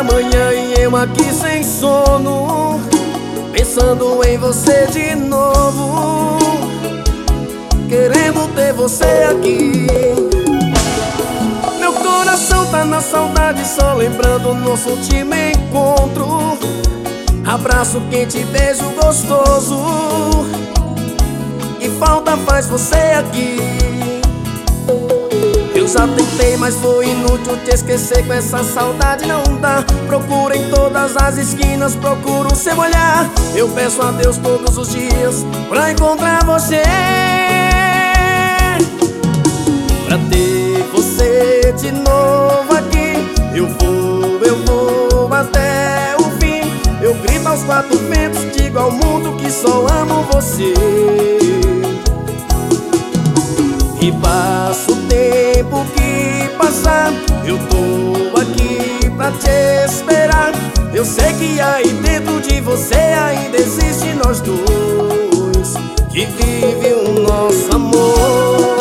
manhã e eu aqui sem sono, pensando em você de novo, querendo ter você aqui. Meu coração tá na saudade, só lembrando nosso último encontro. Abraço quente, beijo gostoso, que falta faz você aqui. Eu já tentei, mas foi inútil te esquecer, com essa saudade não dá. Procuro em todas as esquinas, procuro seu olhar. Eu peço a Deus todos os dias pra encontrar você, pra ter você de novo aqui. Eu vou até o fim. Eu grito aos quatro ventos, digo ao mundo que só amo você. E passa o tempo que passar, eu tô aqui pra te esperar. Eu sei que aí dentro de você ainda existe nós dois, que vive o nosso amor.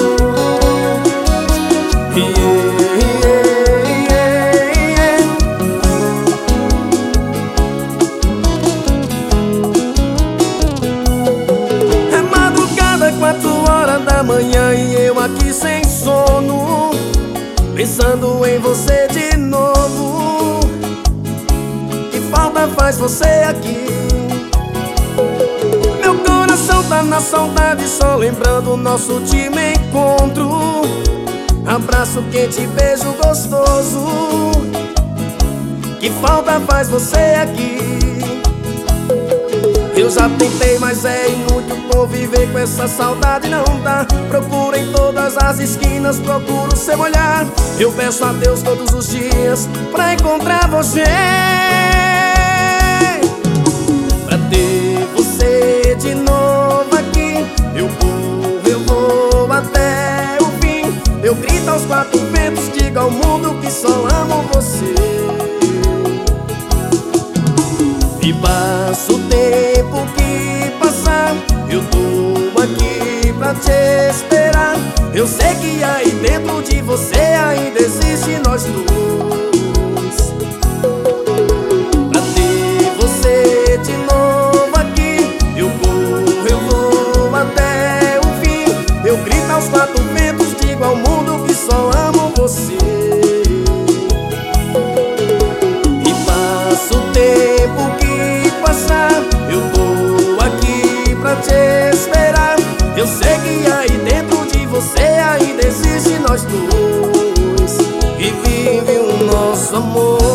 É madrugada, 4h da manhã e eu aqui sem sono, pensando em você de novo, que falta faz você aqui. Meu coração tá na saudade, só lembrando nosso último encontro. Abraço quente, beijo gostoso, que falta faz você aqui. Eu já tentei, mas é inútil conviver com essa saudade, não dá. Procuro em todas as esquinas, procuro seu olhar. Eu peço a Deus todos os dias pra encontrar você, pra ter você de novo aqui. Eu vou até o fim. Eu grito aos quatro ventos, digo ao mundo que só amo você. E passa o tempo que passar, eu tô aqui pra te esperar. Eu sei que aí dentro de você ainda existe nós dois, pra ter você de novo aqui. Eu vou até o fim. Eu grito aos quatro ventos, digo ao mundo que só amo você. E passa o tempo que passar, eu tô aqui pra te esperar. Eu sei que aí dentro de você ainda existe nós dois, que vive o nosso amor.